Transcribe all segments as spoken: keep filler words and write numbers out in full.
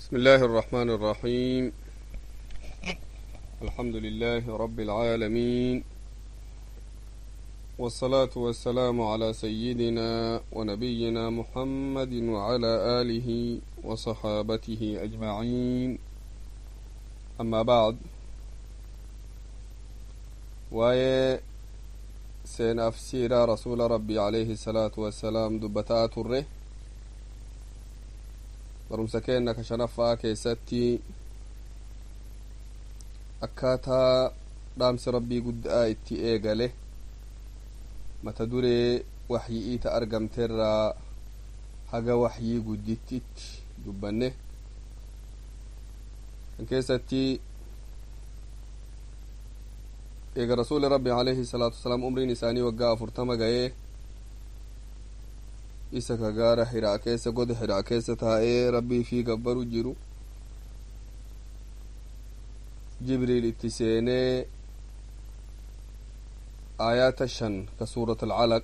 بسم الله الرحمن الرحيم. الحمد لله رب العالمين، والصلاة والسلام على سيدنا ونبينا محمد وعلى آله وصحابته أجمعين. أما بعد، ويا سين أفسير رسول ربي عليه الصلاة والسلام دبتات الره barumsa keenna ka shanaffaa keessatti akkaataa dhaamsi rabbii guddaa itti eegale mata duree waxyii ta argamteerraa haga waxyii guddittitti dubbanne kan keessatti eega rasuuli rabbi alayhi salaatu wasalaam umriin isaanii waggaa afurtama ga'ee isa ka gaara hiraa keessa goda hiraa keessa taa'ee rabbii fi gabbaru jiru jibriil itti seenee aayaata shan ka suurat alcalaq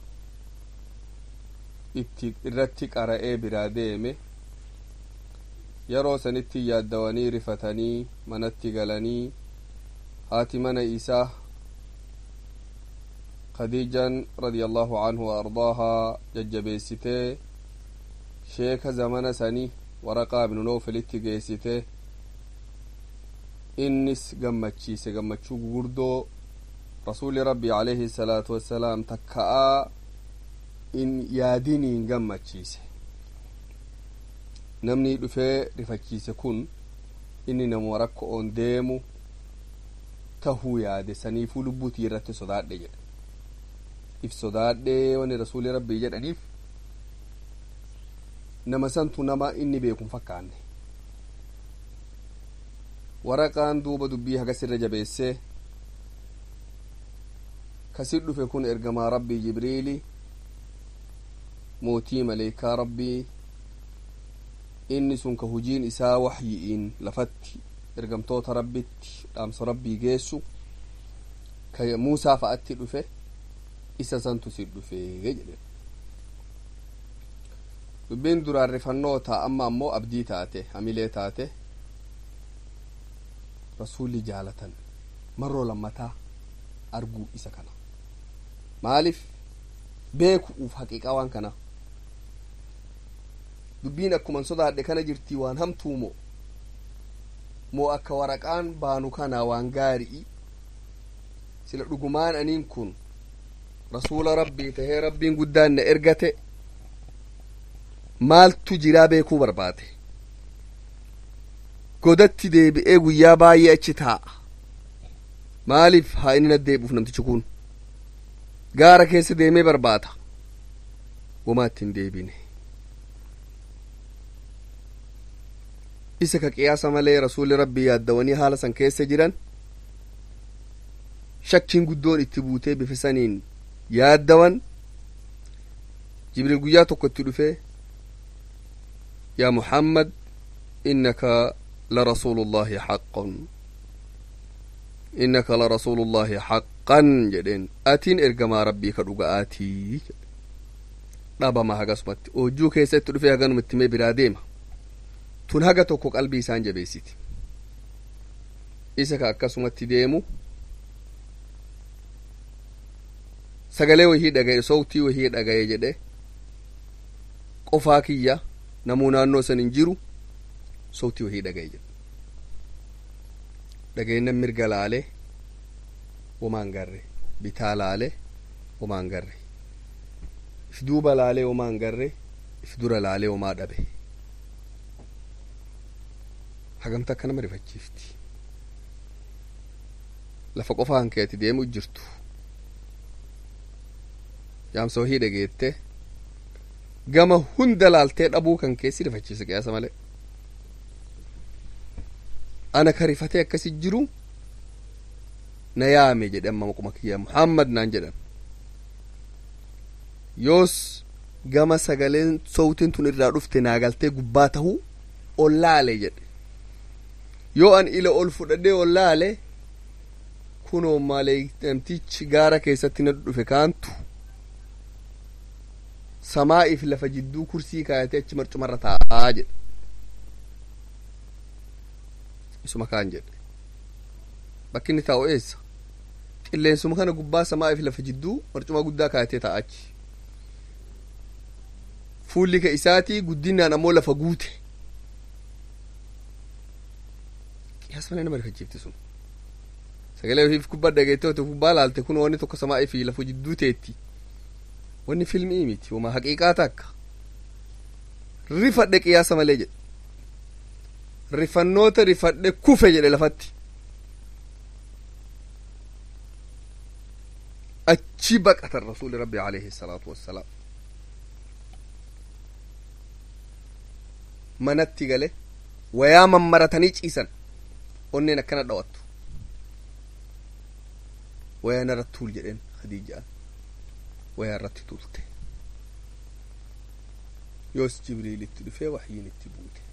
itti irratti qara'ee biraa deeme yeroo sanitti yaaddawanii rifatanii manatti galanii haati mana isaa khadiijaan radiyallahu anhu wa ardaahaa jajjabeessitee sheeka zamana sanii waraqaa ibnu noofelitti geessite innis gammachiise gammachuu gugurdoo rasuuli rabbi alayhi salaatu wassalaam takka'aa in yaadiniin gammachiise. namni dhufee rifachiise kun inni nama rakkoon deemu tahuu yaade saniifuu lubbuutii irratti sodaadhe jedhe if sodaadhee wani rasuuli rabbii jedhaniif nama santu nama inni beekun fakkaanne waraqaan duuba dubbii hagasirra jabeessee kasit dhufe kun ergamaa rabbii jibriili mootii maleekaa rabbii inni sun ka hujiin isaa waxyi'iin lafatti ergamtoota rabbitti dhaamsa rabbii geessu ka muusaa fa'atti dhufe isa santu si dhufe jedhe dubbiin duraan rifannoo ta'a amma ammoo abdii taate hamilee taate rasuulli jaalatan marroo lammataa arguu isa kana maaliif beekuuf haqiiqaa waan kana dubbiin akkuman sodaadhe kana jirtii waan hamtuu moo moo akka waraqaan baanu kana waan gaarii sila dhugumaan aniin kun rasuula rabbii tahee rabbiin guddaan na ergate maaltu jiraa beekuu barbaade godatti deebi'ee guyyaa baay'ee achi taa'a maaliif haa inni naddeebuuf namtichi kun gaara keessa deemee barbaada womaa ittiin deebine isa ka qiyaasa malee rasuuli rabbii yaaddawanii haala san keessa jiran shakkiin guddoon itti buutee bifa saniin yaaddawan jibriil guyyaa tokko itti dhufe yaa muhammad innaka larasuulullaahi haqqan innaka larasuulullaahi haqqan jedheen atiin ergamaa rabbii ka dhuga'aatii dhabama hagasumatti oojjuu keessa itti dhufe haganuma itti mee biraa deema tun haga tokko qalbii isaan jabeessiti isa ka akkasumatti deemu sagalee wahii dhagaye sowtii wahii dhagaye jedhe qofaa kiyya namuu naannoo san hin jiru sowtii wahii dhagaye jedhe dhagayinnan mirga laale womaan garre bitaa laale womaan garre if duuba laale womaan garre if dura laale womaa dhabe hagamta akka nama rifachiifti lafa qofaa hankeeti deemu jirtu yaamsa wahii dhageette gama hunda laaltee dhabuu kan keessi rifachiisa qiyaasa malee ana ka rifatee akkasi jiru na yaame jedhe amma maquma kiyya muhammad naan jedhan yoos gama sagaleen sowtiin tun irraa dhufte naa galtee gubbaa tahuu ol laale jedhe yoo an ila ol fudhadhee ol laale kunoo maleeytamtichi gaara keessatti na dhufe kaantu samaa'iif lafa jidduu kursii kaayatee achi marcumarra taa'aa jedhe isuma kaan jedhe bakki inni taa'u eessa qilleensuma kana gubbaa samaa fi lafa jidduu barcuma guddaa kaayatee taa'a achi fuulli ka isaatii guddinaan ammoo lafa guute qiyaas malee nama rifachiifti sun sagalee ofiif gubbaa dhageettee gubbaa laalte kun wanni tokko samaa fi lafa jidduu teetti wanni filmii miti wama haqiiqaa takka rifadhe qiyaasa malee jedhe rifannoota rifadhe kufe jedhe lafatti achi baqatan rasuuli rabbi alayhi salaatu wassalaam manatti gale wayaa mammaratanii ciisan onneen akkana dhawattu wayaa narratti tuul jedheen khadiijaan wayaa irratti tuulte yoos jibriilitti dhufee waxyiin itti buute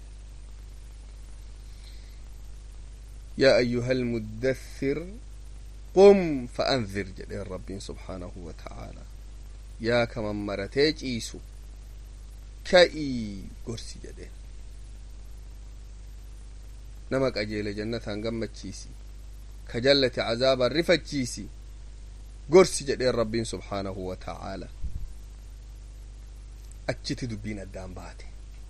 yaa ayyuha almuddathir qum fa anzir jedheen rabbiin subhaanahu wa ta'aalaa yaa ka mammaratee ciisu ka'ii gorsi jedheen nama qajeele jannataan gammachiisi ka jallate cazaabaan rifachiisi gorsi jedheen rabbiin subhaanahu wa ta'aalaa achiti dubbiin addaan baate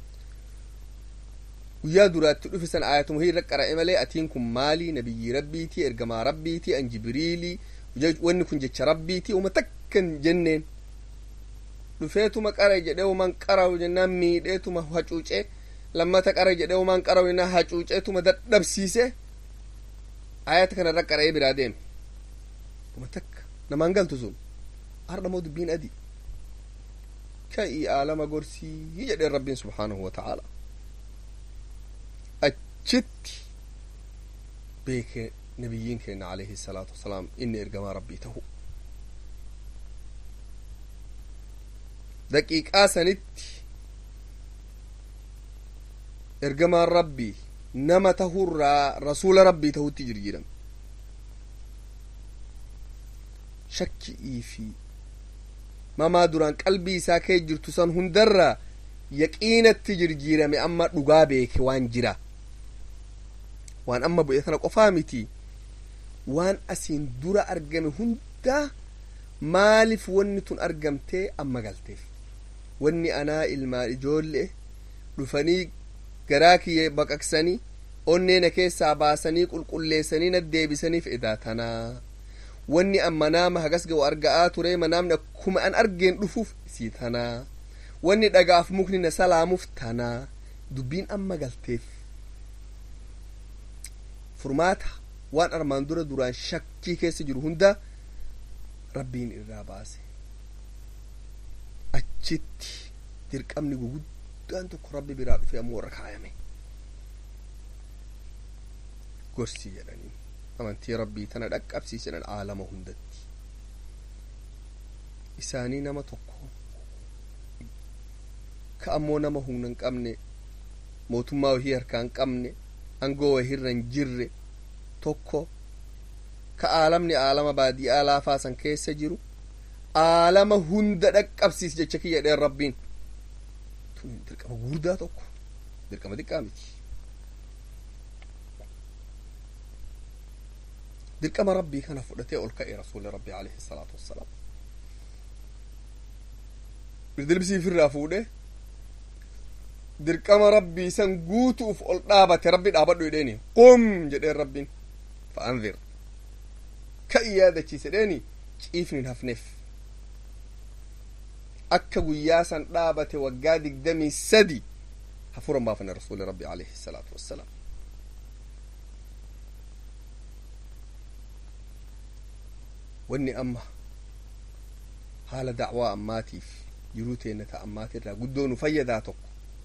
guyyaa duraatti dhufisan aayatuma hirra qara'e malee atiin kun maalii nabiyyi rabbiitii ergamaa rabbiitii an jibriilii wanni kun jecha rabbiitii uma takkan jenneen dhufeetuma qara jedhe uman qarawu jennaan miidheetuma hacuucee lammata qara jedhe uman qarawu jennaan hacuuceetuma dadhabsiise aayata kana irra qara'ee biraa deeme uma takka namaan galtu sun hardhamoo dubbiin adii ka'ii aalama gorsii jedheen rabbiin subhaanahu wa ta'aalaa achitti beeke nabiyyiin keenya alayhi salaatu wasalaam inni ergamaa rabbii tahu daqiiqaa sanitti ergamaan rabbii nama tahurraa rasuula rabbii tahutti jirjiirame shakki'ii fi mamaa duraan qalbii isaa kee jirtu san hundarraa yaqiinatti jirjiirame amma dhugaa beeke waan jira waan amma bu'e tana qofaa miti waan asiin dura argame hundaa maaliif wanni tun argamtee amma galteef wanni anaa ilmaan ijoollee dhufanii garaa kiyya baqaqsanii onneena keessaa baasanii qulqulleessanii na deebisaniif edaa tanaa wanni amma naama hagas ga'u arga'aa ture manaamni akkuma an argeen dhufuuf isii tanaa wanni dhagaaf mukni na salaamuuf tanaa dubbiin amma galteef furmaata waan armaan dura duraan shakkii keessa jiru hunda rabbiin irraa baase achitti dirqamni guguddaan tokko rabbi biraa dhufe ammoo warra kaayame gorsii jedhanii amantii rabbii tana dhaqqabsiisan aalama hundatti isaanii nama tokko ka ammoo nama humna hin qabne mootummaa wahii harkaa hin qabne angoo wahirra hin jirre tokko ka aalamni aalama baadiyaa laafaasan keessa jiru aalama hunda dhaqqabsiis jecha kiyya dheen rabbiin tun dirqama guddaa tokko dirqama xiqqaa miti dirqama rabbii kana fudhatee ol ka'e rasuuli rabbii alayhi salaatu wassalaam birdilbisii firraa fuudhe dirqama rabbii san guutuuf ol dhaabate rabbi dhaabadhu jedheeni qum jedheen rabbiin fa'anzir ka'i yaadachiise jedheeni ciifni hin hafneef akka guyyaa san dhaabate waggaa digdamii sadi hafuuran baafane rasuuli rabbi alayhi salaatu wassalaam wanni amma haala dacwaa ammaatiif jiruu teenna ta ammaatirraa guddoo nu fayyadaa tokko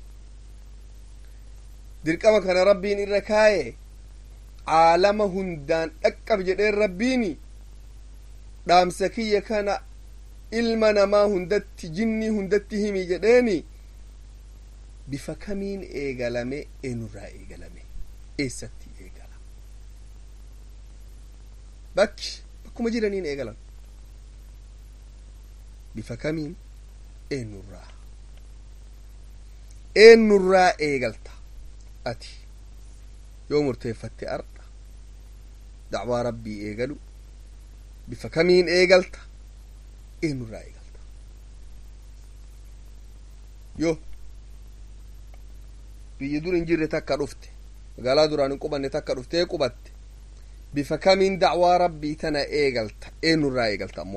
dirqama kana rabbiin irra kaaye aalama hundaan dhaqqab jedheen rabbiini dhaamsa kiyya kana ilma namaa hundatti jinnii hundatti himi jedheeni bifa kamiin eegalame eenurraa eegalame eessatti eegala bakki bakkuma jiraniin eegalan bifa kamiin eenurraa eenurraa eegalta ati يوم ارتفت أرض دعوة ربي إيقلوا بفكمين إيقلت إنو را إيقلت يو بيدور إنجير تكا رفته قالا دوران قبان تكا رفته قبت بفكمين دعوة ربي تنا إيقلت إنو را إيقلت أمو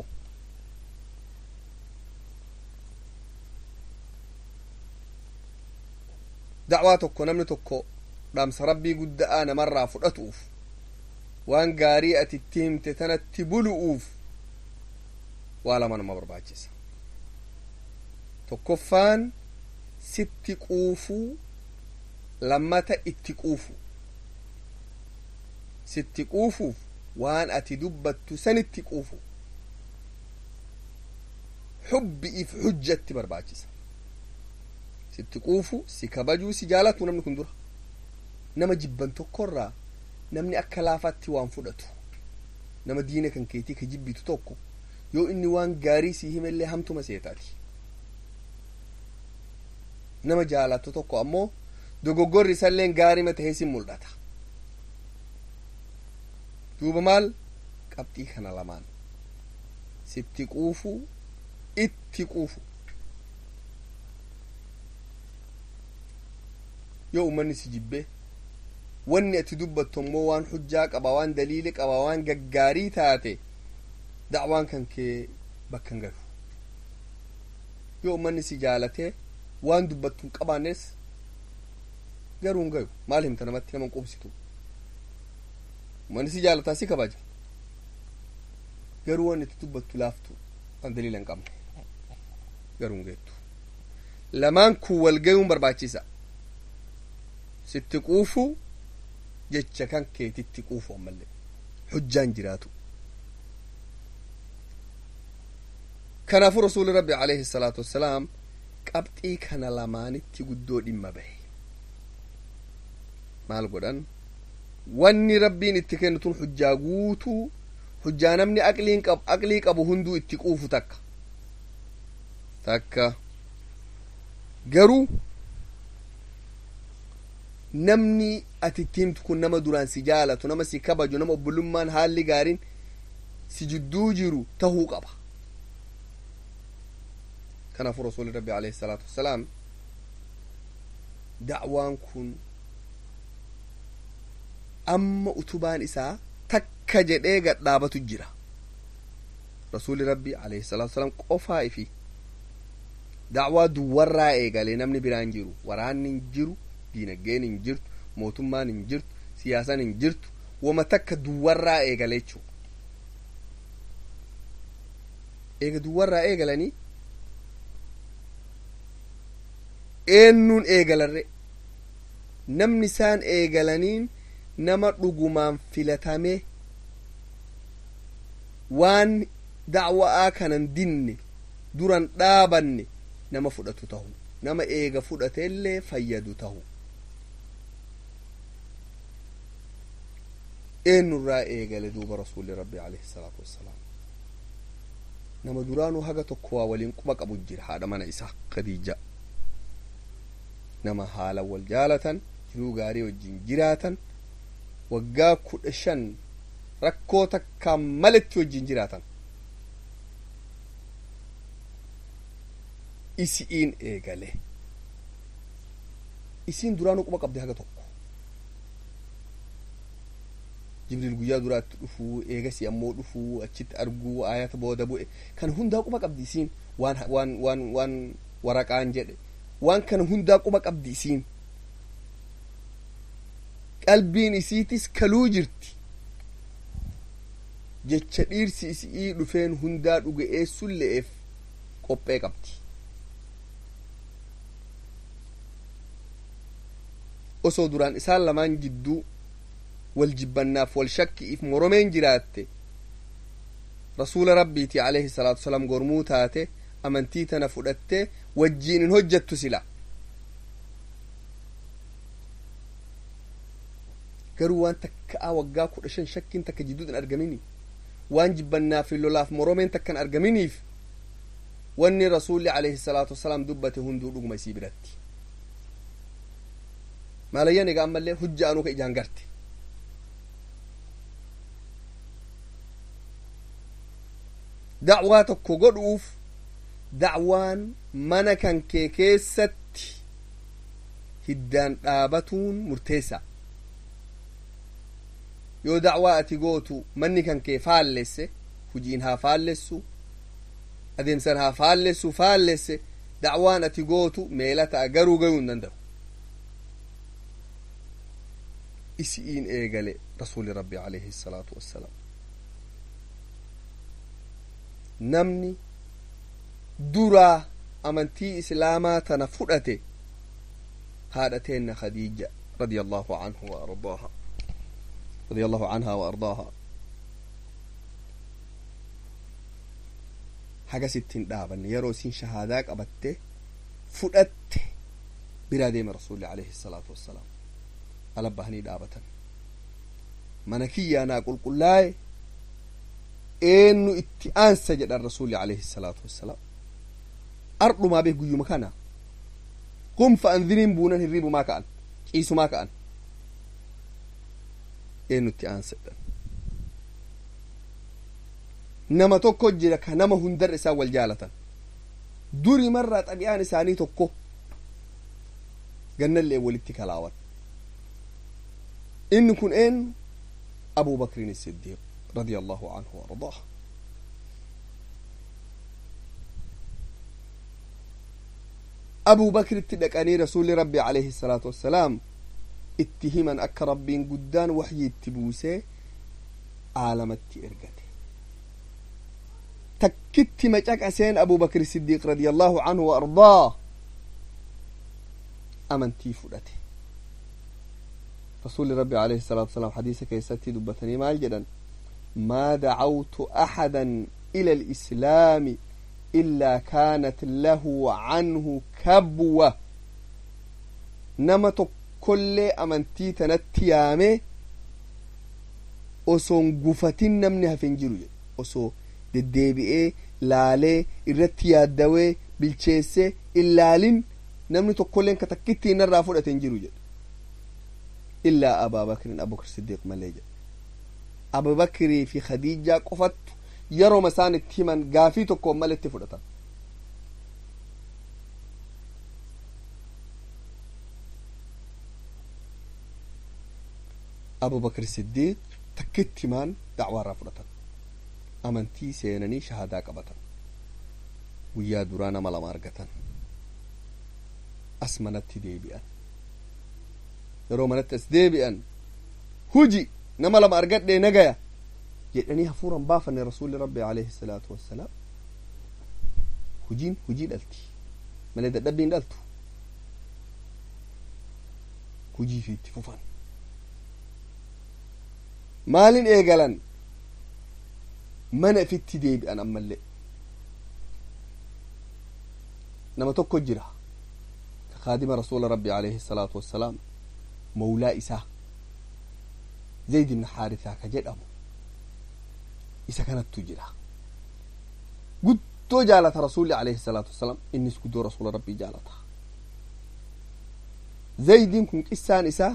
دعوة تكو نمني تكو رامس ربي قد آنا مرة فرأتوف وان قاريئة التهم تتنت بلؤوف ولا من مبرباجس تكفان ست قوفو لما تأتقوفو ست قوفو وان أتدبت سنت قوفو حب إف حجة برباجس ست قوفو سكبجو سجالات ونمن كندرة نما جبان تقرى نمني أكلافات وان فدتو نما دينة كان كيتي كجبي تتوكو يو إني وان غاري سيهم اللي همتو مسيطاتي نما جالات تتوكو أمو دوغو غوري سالين غاري متهيسي مولداتا دوبا مال قبتي خنا لمان ستي قوفو اتي قوفو يو مني سجبه wanni ati dubbattu immoo waan hujjaa qaba waan daliili qaba waan gaggaarii taate da'waan kan kee bakka hin galu yoo ummanni si jaalatee waan dubbattu hin qabaannes garuu hin galu maal himta namatti nama hin qubsitu ummanni si jaalataa si kabaja garuu wanni ati dubbattu laaftu waan daliila hin qabne garuu hin geettu lamaan kun wal gayuun barbaachisa sitti quufu jecha kan keetitti quufu ammallee hujjaan jiraatu kanaafuu rasuuli rabbi alayhi salaatu wassalaam qabxii kana lamaanitti guddoo dhimma bahe maal godhan wanni rabbiin itti kennu tun hujjaa guutuu hujjaa namni aqliin qabu aqlii qabu hunduu itti quufu takka takka garuu namni ati timtu kun nama duraan si jaalatu nama si kabaju nama obbulummaan haalli gaariin si jidduu jiru tahuu qaba kanaafuu rasuuli rabbi alayhi salaatu wassalaam da'waan kun amma utubaan isaa takka jedhee gad dhaabatu jira rasuuli rabbi alayhi salaatu wassalaam qofaa ifi da'waa duwwarraa eegalee namni biraan jiru waraanni hin jiru diinagdeen hin jirtu mootummaan hin jirtu siyaasaan hin jirtu wama takka duwwarraa eegalee jechuu eega duwwarraa eegalanii eennuun eegalarre namni isaan eegalaniin nama dhugumaan filatame waan da'waa kanan dinne duran dhaabanne nama fudhatu tahu nama eega fudhateellee fayyadu tahu eenurraa eegale duuba rasuuli rabbi alayhi salaatu wassalaam nama duraanuu haga tokko waa waliin quba qabu jira haadha mana isaa khadiija nama haala wal jaalatan jiruu gaarii wajjin jiraatan waggaa kudha shan rakkoo takkaan maletti wajjin jiraatan isiin eegale isiin duraanuu quba qabdi haga tokko jibriil guyyaa duraatti dhufuu eegasi ammoo dhufuu achitti arguu ayata booda bu'e kan hundaa quba qabdi isiin waan waan waan waan waraqaan jedhe waan kana hundaa quba qabdi isiin qalbiin isiitis kaluu jirti jecha dhiirsi isii dhufeen hundaa dhuga'eessun le'eef qophee qabdi osoo duraan isaan lamaan jidduu wal jibbannaaf wal shakkiif moromeen jiraatte rasuula rabbiiti alayhi salaatu wasalaam gormuu taate amantii tana fudhattee wajjiin hin hojjettu sila garuu waan takkaa waggaa kudha shan shakkiin takka jidduudhin argamini waan jibbannaaf lolaaf moromeen takkan argaminiif wanni rasuulli alayhi salaatu wasalaam dubbate hunduu dhuguma isii biratti maalayyan egaa ammallee hujja'anuu ka ijaan garte da'waa tokko godhuuf da'waan mana kan kee keessatti hiddaan dhaabatuun murteessa yoo da'waa ati gootu manni kan kee faallesse hujiin haa faallessu adeemsan haa faallessu faallesse da'waan ati gootu meela ta'a garuu gayuu hin danda'u isi'iin eegale rasuuli rabbi alayhi salaatu wassalaam namni duraa amantii islaamaa tana fudhate haadha teenna khadiija radiyallahu anhu wa ardaaha radiyallahu anha wa ardaaha hagasittiin dhaabanne yeroo isin shahaadaa qabatte fudhatte biraa deema rasuuli alayhi salaatu wassalaam ala bahanii dhaabatan mana kiyyaa naa qulqullaa'e eenyu itti aansa jedhan rasuuli alayhi salaatu wassalaam ardhumaa beek guyyuma kana qum fa andhiriin buunan hirriibumaa ka'an ciisumaa ka'an eenyu itti aansa jedhan nama tokko jira ka nama hundarra isaan wal jaalatan duri marraa xabi'aan isaanii tokko gannallee walitti kalaawan inni kun eenyu abuu bakrin siddiiq radiyallahu anhu wa ardaahu abuu bakritti dhaqanii rasuuli rabbi alayhi salaatu wassalaam itti himan akka rabbiin guddaan waxyi itti buusee aalamatti ergate takkitti macaqaseen abuu bakri siddiiq radiyallahu anhu wa ardaah amantii fudhate rasuuli rabbi alayhi salaatu wassalaam hadiisa keessatti dubbatanii maal jedhan ما دعوت أحدا إلى الإسلام إلا كانت له عنه كبوة نمت كل أمنتي تنتيامي أصون قفتين نمنها فنجرو أصو ددبئي لالي إرتيا الدوي بالشيسي اللالين نمنت كلين كتكتي نرافو تنجرو إلا أبا بكر أبو بكر الصديق مليجا أبو بكر في خديجة قفت يرو مسان التيمن قافي تكو ملت فرطا أبو بكر الصديق تكت تيمان دعوة رافرطا أمنتي سينني شهادة قبطا ويا دورانا ملا مارغتا أسمنت ديبئا يرو منت اسديبئا هجي nama lama argadhe nagaya jedhanii hafuuran baafanne rasuuli rabbi alayhi salaatu wassalaam hujiin hujii dhalti malee dadhabbiin dhaltu hujii fi itti fufan maalin eegalan mana ifitti deebi'an ammallee nama tokko jira ka kaadima rasuula rabbi alayhi salaatu wassalaam mawlaa isaa زيد بن حارثة كجدهم إذا كانت تجرا قد جالت رسول عليه الصلاة والسلام إني سكدو رسول ربي جالتها زيد كن إسان إسا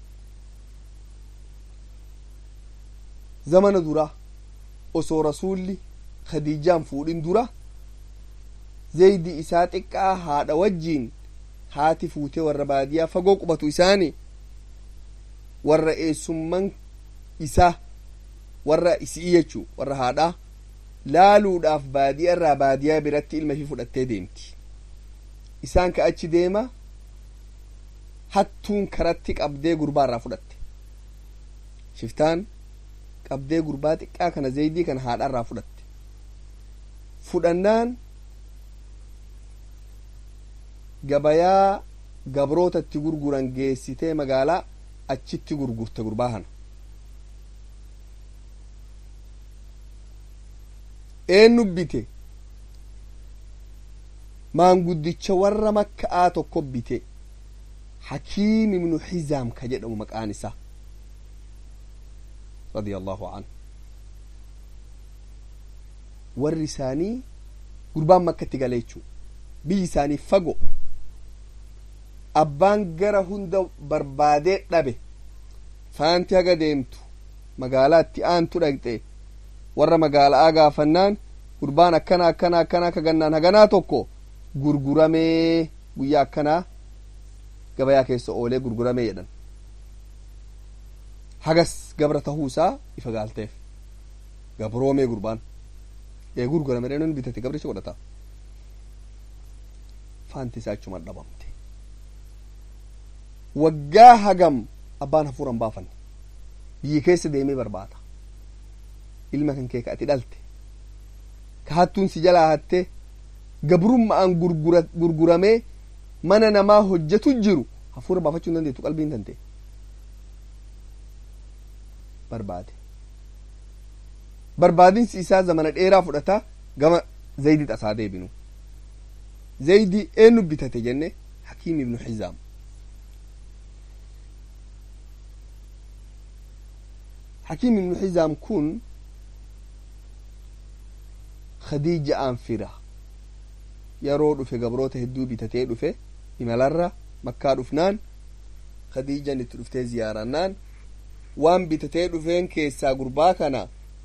زمن درا أسو رسولي خديجان فورين درا زيد إساتك هذا وجين هاتي فوتي والربادية فقوق بطو إساني warra eessumman isaa warra isii jechuu warra haadhaa laaluudhaaf baadiyaa irraa baadiyaa biratti ilma ishii fudhattee deemti isaan ka achi deema hattuun karatti qabdee gurbaa irraa fudhatte shiftaan qabdee gurbaa xiqqaa kana zaydii kana haadhaa irraa fudhatte fudhannaan gabayaa gabrootatti gurguran geessitee magaalaa achitti gurgurte gurbaa kana eenyu bite maanguddicha warra makka'aa tokko bite hakiim ibnu hizaam ka jedhamu maqaan isaa radiyallahu anhu warri isaanii gurbaan makkatti gale jechuu biyyi isaanii fago abbaan gara hunda barbaadee dhabe faanti haga deemtu magaalaatti aantu dhaqxe warra magaalaa gaafannaan gurbaan akkana akkana akkana ka gannaan haganaa tokko gurguramee guyyaa akkanaa gabayaa keessa oolee gurguramee jedhan hagas gabra tahuusaa ifa gaalteef gabroomee gurbaan ee gurgurame dhenon bitate gabricha godhata faanti isaa achumaan dhabamte waggaa hagam abbaan hafuuran baafanne biyyi keessa deemee barbaada ilma kan kee ka ati dhalte ka hattuun si jalaa hatte gabrummaan gurguramee mana namaa hojjetu jiru hafuura baafachuu hin dandeettu qalbiin tante barbaade barbaadinsi isaa zamana dheeraa fudhata gama zaydi tasaa deebinu zaydi eenyu bitate jenne hakiim ibnu hizaam hakiim ibnu hizaam kun khadiija aan fira yeroo dhufe gabroota hedduu bitatee dhufe imalarra makkaa dhufnaan khadiijan itti dhuftee ziyaarannaan waan bitatee dhufeen keessaa gurbaa kana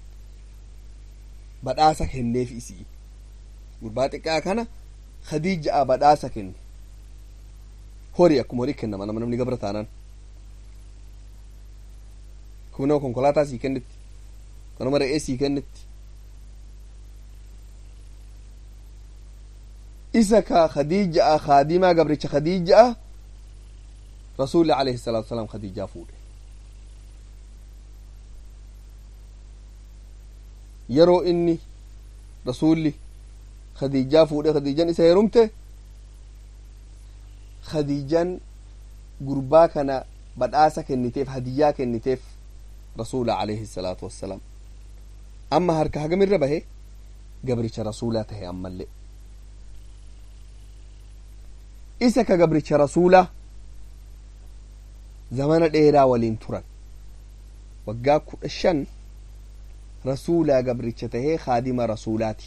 badhaasa kenneef isii gurbaa xiqqaa kana khadiijaa badhaasa kenne horii akkuma horii kennama nama namni gabra taanaan kuma nama konkolaataa sii kennetti kanuma re'ee sii kennetti isa ka khadiijaa khaadimaa gabricha khadiijaa rasuulli alayhi salaatu wasalaam khadiijaa fuudhe yeroo inni rasuulli khadiijaa fuudhe khadiijan isa heerumte khadiijan gurbaa kana badhaasa kenniteef hadiyyaa kenniteef rasuula alayhi salaatu wassalaam amma harka hagamirra bahe gabricha rasuulaa tahe ammallee isa ka gabricha rasuulaa zamana dheeraa waliin turan waggaa kudha shan rasuulaa gabricha tahee khaadima rasuulaati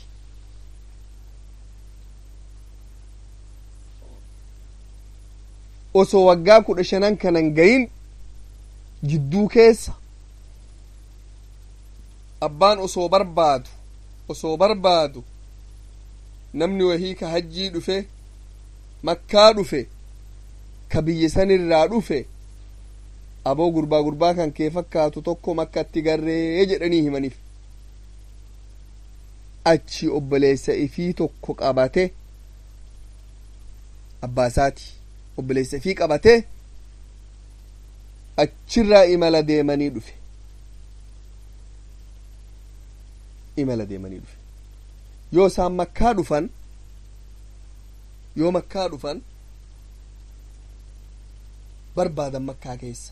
osoo waggaa kudha shanan kanan gayin jidduu keessa abbaan osoo barbaadu osoo barbaadu namni wahii ka hajjii dhufe makkaa dhufe ka biyya sanirraa dhufe aboo gurbaa gurbaa kan kee fakkaatu tokko makkatti garree jedhanii himaniif achi obboleessa ifii tokko qabate abbaasaati obboleessa ifii qabate achirraa imala deemanii dhufe imala deemanii dhufe yoo isaan makkaa dhufan yoo makkaa dhufan barbaadan makkaa keessa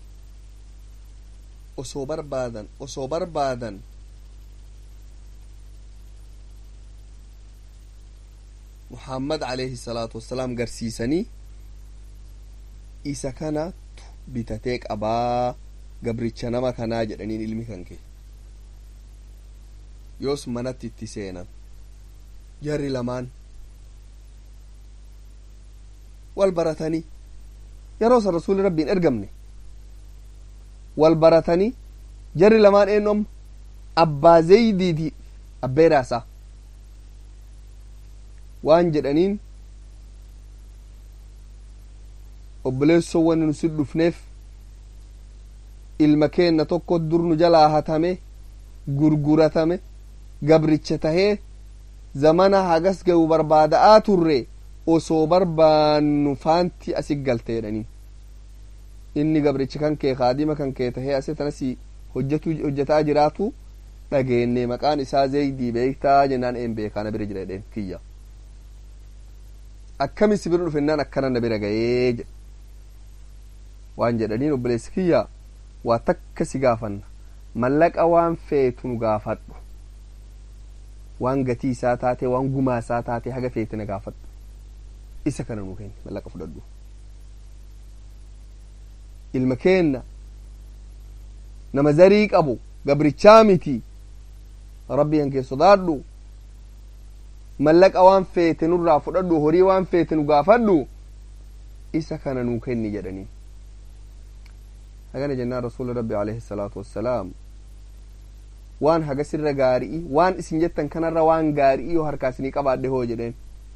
osoo barbaadan osoo barbaadan muhammad alayhi salaatu wassalaam garsiisanii isa kana bitatee qabaa gabricha nama kanaa jedhaniin ilmi kan kee yoos manatti itti seenan jarri lamaan wal baratanii yeroo san rasuuli rabbiin ergamne wal baratanii jarri lamaan eenyom abbaa zaydiiti abbeeraasaa waan jedhaniin obboleessowwan nu si dhufneef ilma keenna tokko dur nu jalaa hatame gurguratame gabricha tahee zamana hagas ga'u barbaada'aa turre osoo barbaannu faanti asi galte jedhanii inni gabricha kan kee kaadima kan kee tahee ase tanasi hojjetu hojjetaa jiraatu dhageenne maqaan isaa zaydii beektaa jennaan een beekaa na bira jira jedheen kiyya akkami si bira dhufennaan akkana na bira ga'ee jedhe waan jedhaniin obboleessi kiyya waa takka si gaafanna mallaqa waan feetu nu gaafadhu waan gatii isaa taate waan gumaa isaa taate haga feete na gaafadhu isa kana nu kenni mallaqa fudhadhu ilma keenna nama zarii qabu gabrichaa miti rabbi hankee sodaadhu mallaqa waan feete nurraa fudhadhu horii waan feete nu gaafadhu isa kana nuu kenni jedhanii hagana jennaan rasuuli rabbi alayhi salaatu wassalaam waan haga sirra gaarii waan isin jettan kanarra waan gaarii yoo harkaa isinii qabaadhe hoo jedheen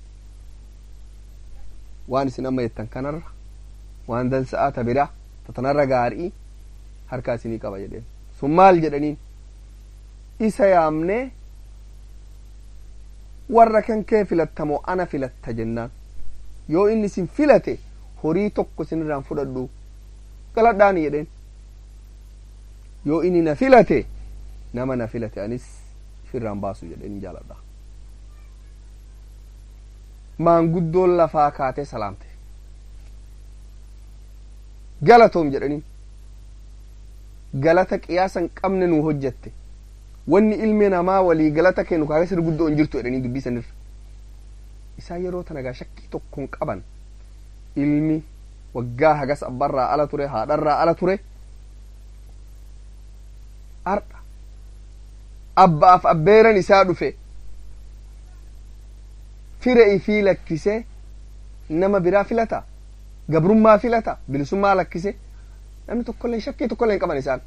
waan isin amma jettan kanarra waan dansa'a ta bira tatanarra gaarii harkaa isinii qaba jedheen sun maal jedhaniin isa yaamne warra kan kee filattamoo ana filatta jennaan yoo inni isin filate horii tokko isinirraan fudhadhu galadhaani jedheen yoo inni na filate nama na filate anis firraan baasu jedheen jaaladha maanguddoon lafaa kaatee salaamte galatoom jedhaniin galata qiyaasan qabne nu hojjette wanni ilmi namaa walii galata kennu kaaka sir guddoo hin jirtu jedhanii dubbii sanirra isaa yeroo tanagaa shakkii tokkoon qaban ilmi waggaa hagas abbarraa ala ture haadharraa ala ture ardha abbaaf abbeeran isaa dhufe fire ifii lakkise nama biraa filata gabrummaa filata bilisummaa lakkise namni tokkolleen shakkii tokkolleen qaban isaan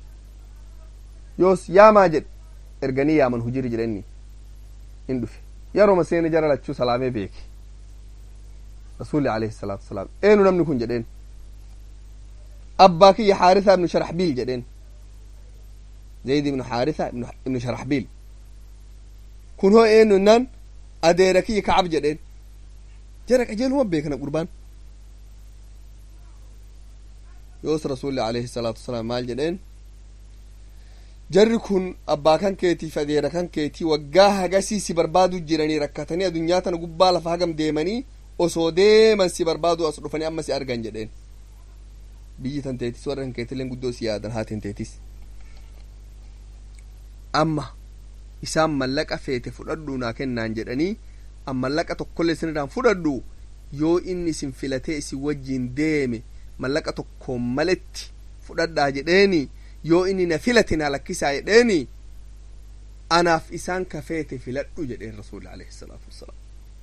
yoos yaamaa jedhe erganii yaaman hujiri jedhenni in dhufe yeroo maseena jara lachuu salaamee beeke rasuuli alayhi salaatu wasalaam eenu namni kun jedheen abbaa kiyya xaarisa ibnu sharaxbiil jedheen zayd ibnu xaarisa ibnu sharaxbiil kun hoo eenu nan adeera kiyya kacab jedheen jara qajeeluma beekana qurbaan yoos rasuuli alayhi salaatu wasalaam maal jedheen jarri kun abbaa kan keetii fi adeera kan keetii waggaa hagasii si barbaadu jiranii rakkatanii adunyaa tana gubbaa lafa hagam deemanii osoo deeman si barbaadu as dhufanii amma si argan jedheen biyyi tan teetis warra kan keetilleen guddoo si yaadan haatiin teetis amma isaan mallaqa feete fudhadhuu naa kennaan jedhanii an mallaqa tokkollee isinirraan fudhadhu yoo inni isin filatee isin wajjiin deeme mallaqa tokkoon maletti fudhadhaa jedheeni yoo inni na filate na lakkisaa jedheeni anaaf isaan kafeete filadhu jedheen rasuuli alayhi salaatu wassalaam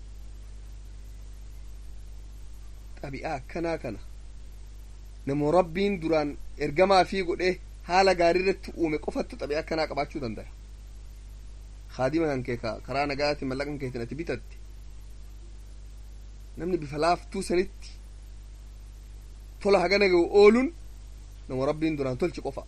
xabi'aa akkanaa kana namo rabbiin duraan ergamaa fi godhe haala gaarii irratti uume qofattu xabi'aa akkanaa qabaachuu danda'a khaadima kan kee karaa nagaati mallaqan keetin ati bitatte namni bifa laaftuu sanitti tola hagana ga'u ooluun namo rabbiin duraan tolchi qofa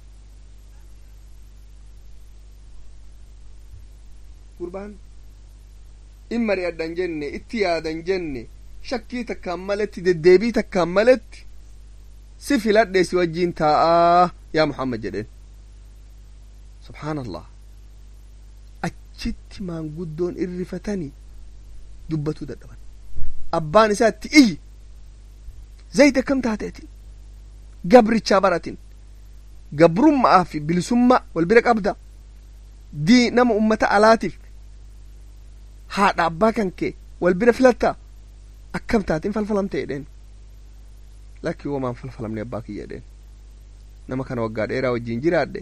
gurbaan in mari'adhan jenne itti yaadan jenne shakkii takkaan maletti deddeebii takkaan maletti si filadhe si wajjiin taa'aa yaa muhammad jedheen subhaanallah achitti maanguddoon irrifatanii dubbatuu dadhaban abbaan isaa itti iyyi zayd akkam taateetin gabrichaa baratin gabrummaa fi bilisummaa wal bira qabda dii nama ummata alaatiif haadha abbaa kan kee wal bira filatta akkam taatin falfalamte jedheen lakki womaan falfalamne abbaa kiyya jedheen nama kana waggaa dheeraa wajjiin jiraadhe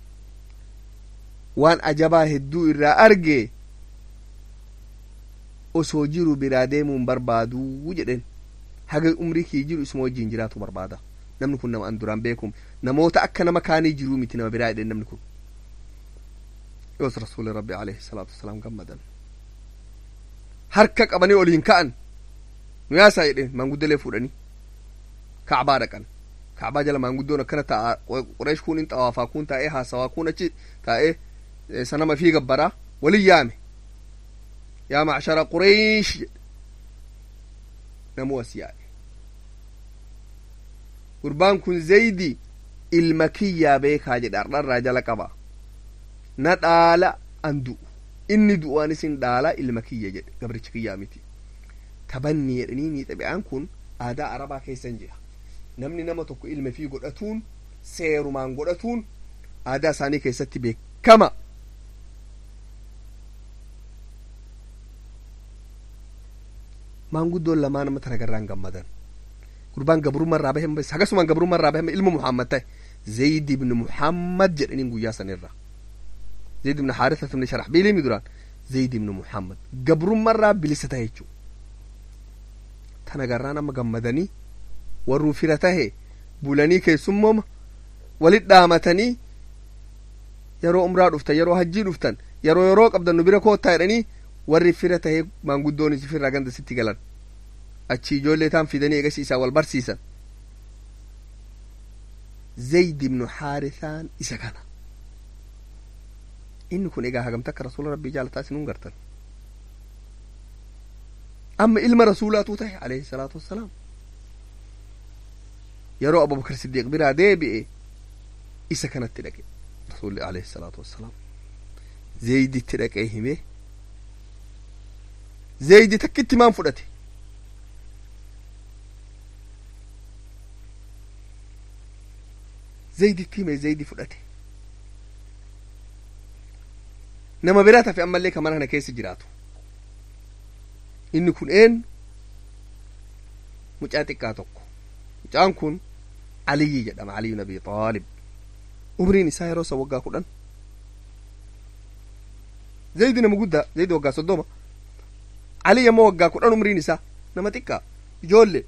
waan ajabaa hedduu irraa arge osoo jiru biraa deemuun barbaaduu jedheen haga umrii kii jiru isuma wajjiin jiraatu barbaada namni kun nama an duraan beekum namoota akka nama kaanii jiruu miti nama biraa jedheen namni kun yoos rasuuli rabbi alayhi salaatu wasalaam gammadan harka qabanii oliin ka'an nu yaasaa jedheen maanguddolee fuudhanii kacbaa dhaqan kacbaa jala maanguddoon akkana ta'a qureesh kun in xawaafaa kun taa'ee haasawaa kun achi taa'ee sanama fi gabbaraa walin yaame yaa macshara qureesh jedhe namuu as yaa'e gurbaan kun zaydi ilma kiyyaa beekaa jedhe ardharraa jala qaba na dhaala an du'u inni du'u isin dhaala ilma kiyya jedhe gabricha kiyyaa miti tabanni jedhanii ni xabi'aan kun aadaa arabaa keessan jira namni nama tokko ilma fi godhatuun seerumaan godhatuun aadaa isaanii keessatti beekama maanguddoon lamaan nama taragarraan gammadan gurbaan gabrummaa irraa bahee hagasumaan gabrummaa irraa bahee ilma muhammad ta'e zayd ibn muhammad jedhaniin guyyaa sanirra zayd ibn haarisa ibn sharaxbiil mi duraan zayd ibn muhammad gabrummaa irraa bilisa ta'e jechuu tanagarraan amma gammadanii warruu fira tahe bulanii keessummooma walit dhaamatanii yeroo umraa dhuftan yeroo hajjii dhuftan yeroo yeroo qabdan nu bira koottaa jedhanii warri fira tahee maanguddoonis firraa ganda sitti galan achi ijoollee taan fidanii eegasi isaa wal barsiisan zayd ibnu haarisaan isa kana inni kun egaa hagamta akka rasuula rabbii jaalataa isinuun gartan amma ilma rasuulaatuu tahe alayhi salaatu wassalaam yeroo abubakar siddiiq biraa deebi'e isa kanatti dhaqe rasuulli alayhi salaatu wassalaam zayditti dhaqee hime zaydi takkitti maan fudhate zayditti hime zaydi fudhate nama biraa tafe ammallee ka mana kana keessa jiraatu inni kun een mucaa xiqqaa tokko mucaan kun aliyyi jedhama aliyu nabi xaalib umriin isaa yeroo isa waggaa kudhan zaydi nama guddaa zaydi waggaa soddoma aliy ammoo waggaa kudhan umriin isaa nama xiqqaa ijoollee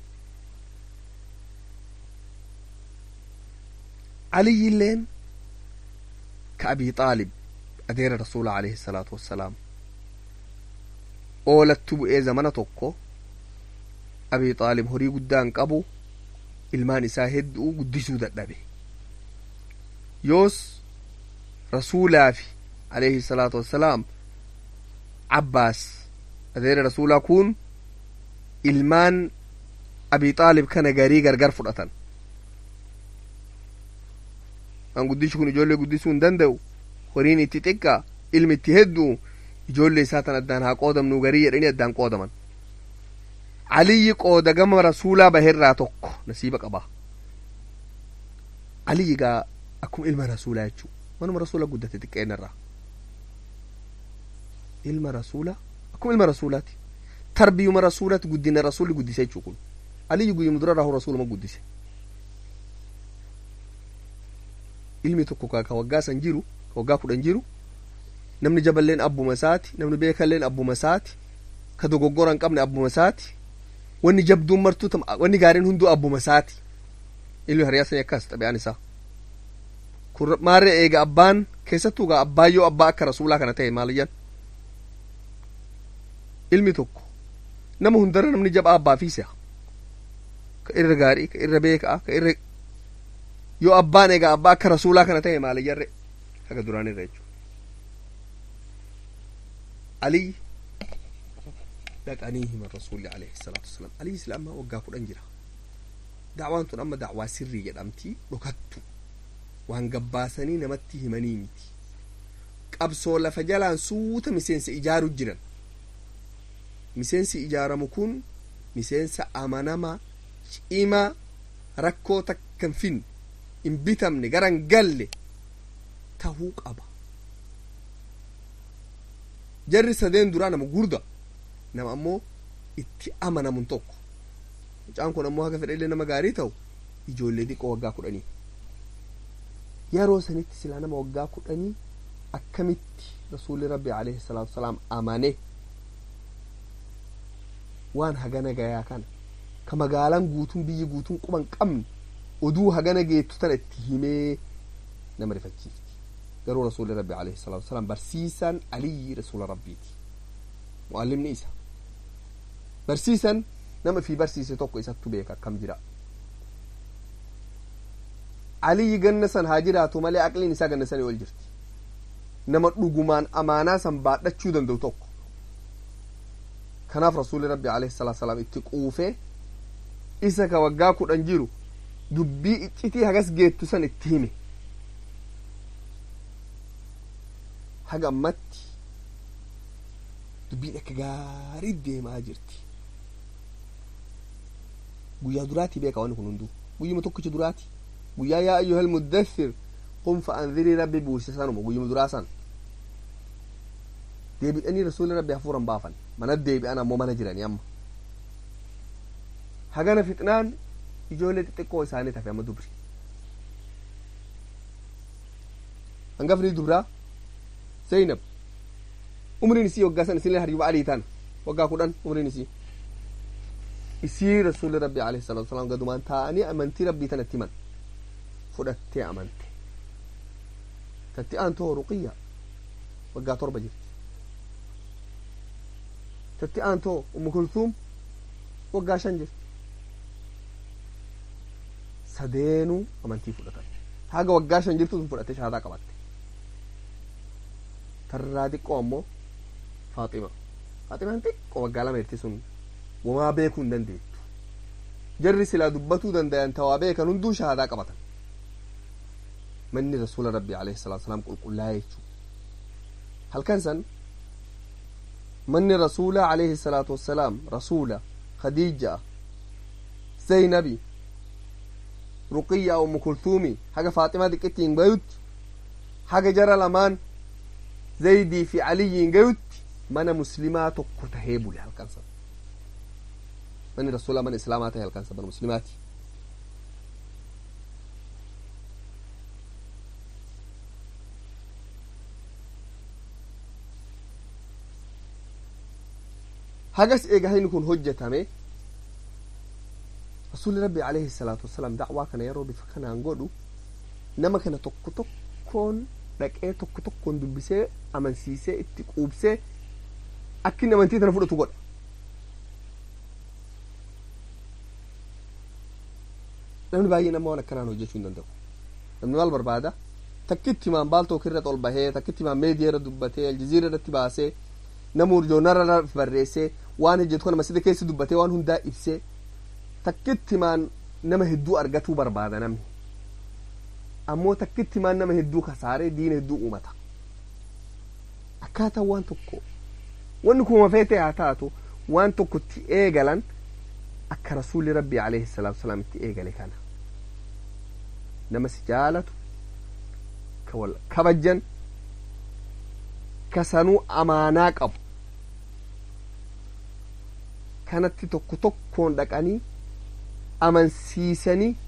aliyyi illeen ka abii xaalib adeera rasuula alayhi salaatu wassalaam oolattu bu'ee zamana tokko abii xaalib horii guddaan qabu ilmaan isaa hedduu guddisuu dadhabe yoos rasuulaafi alayhi salaatu wassalaam abbaas adeera rasuulaa kun ilmaan abii xaalib kana garii gargar fudhatan an guddishu kun ijoollee guddisuu hin danda'u horiin itti xiqqaa ilmi itti hedduu ijoollee isaa tan addaan haa qoodamnu garii jedhanii addaan qoodaman aliyyi qooda gama rasuulaa baherraa tokko nasiiba qaba aliyyi gaa akkuma ilma rasuulaa jechuu manuma rasuula guddate xiqqeennarraa ilma rasuula akkuma ilma rasuulaati tarbiyuma rasuulati guddina rasuulli guddise jechuu kun aliyyi guyyuma dura rahu rasuuluma guddise ilmi tokko ka waggaa san jiru ka waggaa kudhan jiru namni jaballeen abbuma isaati namni beekalleen abbuma isaati ka dogoggora hin qabne abbuma isaati wanni jabduun martuu wanni gaariin hunduu abbuma isaati ilmi hariyaasanii akkas xabi'aan isaa kun maarree eega abbaan keessattuu gaa abbaayyoo abbaa akka rasuulaa kana ta'e maaliyyan ilmi tokko nama hundarra namni jabaa abbaa fi si'a ka irra gaarii ka irra beekaa ka irra yoo abbaan egaa abbaa akka rasuulaa kana ta'e maaliyyarre haga duraan irra jechuudha aliy dhaqanii hima rasuulli alayhi salaatu wassalaam aliy islaamaa waggaa kudhan jira da'waan tun amma da'waa sirrii jedhamti dhokattu waan gabbaasanii namatti himanii miti qabsoo lafa jalaan suuta miseensa ijaaru jiran miseensi ijaaramu kun miseensa amanama cimaa rakkoo takkan fin in bitamne garan galle tahuu qaba jarri sadeen duraa nama gurda nama ammoo itti amanamun tokko mucaan kun ammoo haga fedhellee nama gaarii ta'u ijoollee xiqqoo waggaa kudhanii yeroo sanitti silaa nama waggaa kudhanii akkamitti rasuulli rabbi alayhi salaatu wasalaam amane waan hagana gayaa kana ka magaalaan guutuun biyyi guutuun quban qabne oduu hagana geettu tana itti himee nama rifachiifti garuu rasuulli rabbi alayhi salaatu wasalaam barsiisaan aliyyi rasuula rabbiiti mu'allimni isa barsiisan nama fi barsiise tokko isattu beeka akkam jira aliyyi ganna san haa jiraatu malee aqliin isaa ganna sanii ol jirti nama dhugumaan amaanaa san baadhachuu danda'u tokko kanaaf rasuulli rabbi alayhi salaatu wasalaam itti quufee isa ka waggaa kudhan jiru dubbii iccitii hagas geettu san itti hime haga ammatti dubbiin akka gaarii deemaa jirti guyyaa duraatii beeka wanni kun hunduu guyyuma tokkicha duraati guyyaa yaa ayyuhal muddathir qum fa anzirii rabbi buuse sanuma guyyuma duraa san deebi'anii rasuulli rabbi hafuuran baafan mana deebi'an ammoo mana jiranii amma hagana fixnaan ijoollee xixiqqoo isaanii tafe amma dubri hangafni dubraa zaynab umriin isii waggaa san isinlee hariiba alii taana waggaa kudhan umriin isii isii rasuuli rabbi alayhi salaatu wasalaam gadumaan taa'anii amantii rabbii tanatti himan fudhattee amante tatti aantoo ruqiyya waggaa torba jirti tatti aantoo ummu kulsuum waggaa shan jirti sadeenuu amantii fudhatan haga waggaa shan jirtu sun fudhattee shahaadaa qabatte tarraa xiqqoo ammoo faaxima faaximaan xiqqoo waggaa lama jirti sun wamaa beekuu hin dandeettu jarri silaa dubbatuu dandayan tawaa beekan hunduu shahaadaa qabatan manni rasuula rabbi alayhi salaatu wasalaam qulqullaa'ee jechuu halkan san manni rasuula alayhi salaatu wassalaam rasuula khadiija zaynabi ruqiyya ummu kultuumi haga faaximaa xiqqittiin gayutti haga jara lamaan zaydii fi aliyyiin gayutti mana muslimaa tokko tahee bule halkan san manni rasuula mana islaamaa tahe halkan san mana muslimaati hagas eega hayni kun hojjetame rasuuli rabbi alayhi salaatu wassalaam dacwaa kana yeroo bifa kanaan godhu nama kana tokko tokkoon dhaqee tokko tokkoon dubbisee amansiisee itti quubsee akki amantii tana fudhatu godha namni baay'ee nama waan akkanaan hojjechuu hin danda'u namni maal barbaada takkitti himaan baaltoo kirra ol bahee takkitti himaan meediyaa irra dubbatee aljaziira irratti baasee nama urjoonarra barreessee waan hojjetu kana masjida keessa dubbatee waan hundaa ibsee takkitti himaan nama hedduu argatuu barbaada namni ammoo takkitti himaan nama hedduu kasaaree diina hedduu uumata akkaataa waan tokko wanni kuma feetee haa taatu waan tokkotti eegalan akka rasuulli rabbi alayhi salaatu wasalaam itti eegale kana nama si jaalatu ka wal kabajjan ka sanuu amaanaa qabu kanatti tokko tokkoon dhaqanii amansiisanii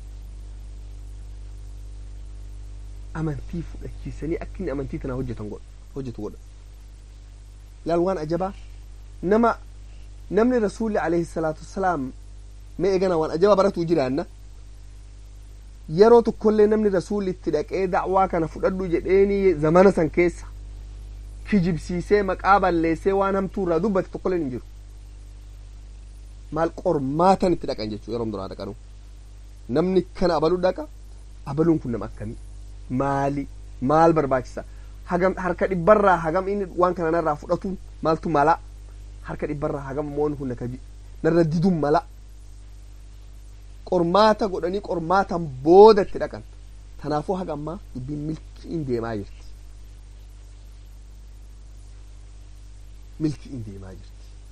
amantii fudhachiisanii akka inni amantii tana hojjetan godha hojjetu godha laal waan ajabaa nama namni rasuulli alayhi salaatu wassalaam mee eegana waan ajabaa baratuu jiraanna yeroo tokkollee namni rasuulli itti dhaqee dacwaa kana fudhadhu jedheeni zamana san keessa kijibsiisee maqaa balleessee waan hamtuu irraa dubbate tokkolleen hin jiru maal qormaatan itti dhaqan jechuu yeroo duraa dhaqanu namni kana abaluu dhaqa abaluun kun nama akkamii maali maal barbaachisa hagam harka dhibbarraa hagam inni waan kana narraa fudhatuun maaltu mala harka dhibbarraa hagam moon kun nakaji narra didun mala qormaata godhanii qormaatan booda itti dhaqan tanaafuu haga ammaa dubbiin milkiin deemaa jirti milkiin deemaa jirti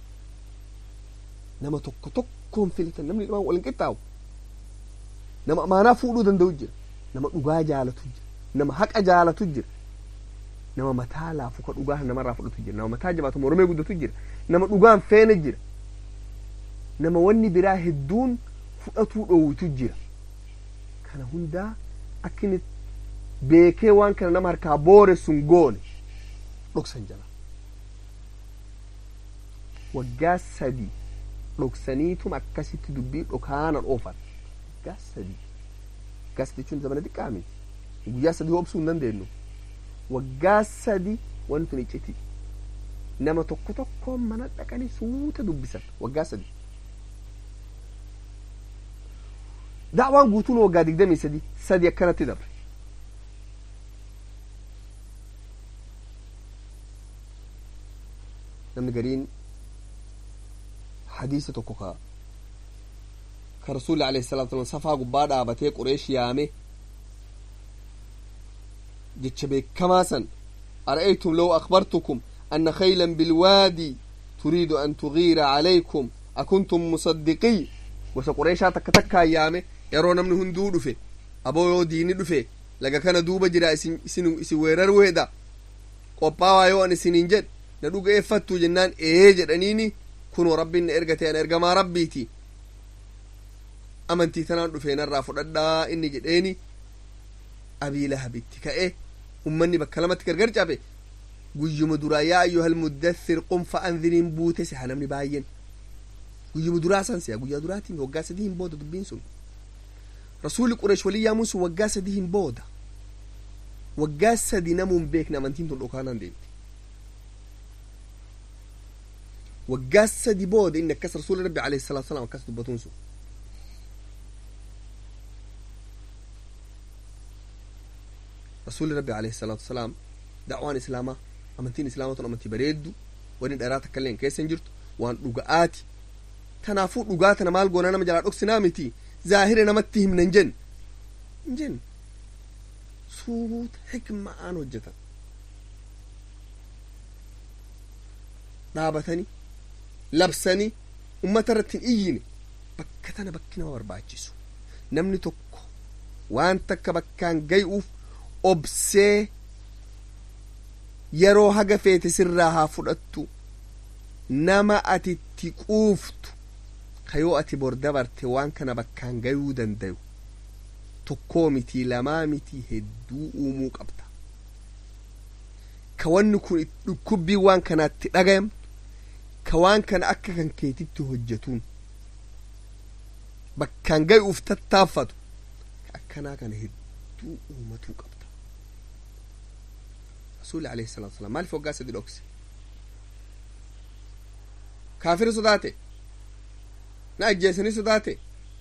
nama tokko tokkoon filatan namni dhimaan waliin qixxaawu nama amaanaa fuudhuu danda'u jira nama dhugaa jaalatu jira nama haqa jaalatu jira nama mataa laafu ka dhugaa namarraa fudhatu jira nama mataa jabaatu mormee guddatu jira nama dhugaan feene jira nama wanni biraa hedduun fudhatuu dhoowwitu jira kana hundaa akka inni beekee waan kana nama harkaa booressun goone dhoksan jala waggaa sadii dhoksaniitum akkasitti dubbii dhokaanan oofan waggaa sadii waggaa sadii jechuun zamana xiqqaa miti guyyaa sadii obsuu hin dandeenyu waggaa sadii wantu ni citi nama tokko tokkoon mana dhaqanii suuta dubbisan waggaa sadii da'waan guutuun waggaa digdamii sadii sadii akkanatti dabre namni gariin hadiisa tokko ka ka rasuulli alayhi salaatu wasallam safaa gubbaa dhaabatee qureesh yaame jecha beekamaa san ara'aytum law akhbartukum anna khaylan bilwaadi turiidu an tughiira calaykum akuntum musaddiqii gosa qureeshaa takka takkaa yaame yeroo namni hunduu dhufe aboo yoo diini dhufe laga kana duuba jira isin isin isin weerarweedha qophaawaa yoo an isiniin jedhe na dhugeeffattu jennaan ee jedhaniini kunoo rabbiin na ergate an ergamaa rabbiiti amantii tanaan dhufee narraa fudhadhaa inni jedheeni abii lahabitti ka'e ummanni bakka lamatti gargar cabe guyyuma duraa yaa ayyuhal muddathir qum fa anziriin buute siha namni baay'een guyyuma duraa san si'a guyyaa duraatiin waggaa sadii hin booda dubbiin sun rasuuli qureesh walii yaamuun sun waggaa sadii hin booda waggaa sadii namuun beekne amantiin tun dhokaanaan deemti waggaa sadii booda inni akkas rasuuli rabbi alayhi salaatu wasalaam akkas dubbatuun sun rasuuli rabbi alayhi salaatu wasalaam da'waan islaamaa amantiin islaamaa tun amantii bareeddu wani dharaa takka illee keessa hin jirtu waan dhuga'aati kanaafuu dhugaa tana maal goona nama jalaa dhoksinaa miti zaahira namatti himna hin jenne hin jenne suuta hikma'aan hojjetan dhaabatanii labsanii ummata irratti hin iyyine bakka tana bakki nama barbaachisu namni tokko waan takka bakkaan gay'uuf obsee yeroo haga feete sirraa haa fudhattu nama ati itti quuftu kayoo ati bor dabarte waan kana bakkaan gayuu dandayu tokkoo miti lamaa miti hedduu uumuu qabda ka wanni kun dhukkubbii waan kanaatti dhagayamtu ka waan kana akka kan keetitti hojjetuun bakkaan gayuuf tattaaffatu ka akkanaa kana hedduu uumatuu qabda rasuuli alayhi salaatu wasalaam maaliif waggaa sadi dhokse kaafira sodaate na ajjeesanii sodaate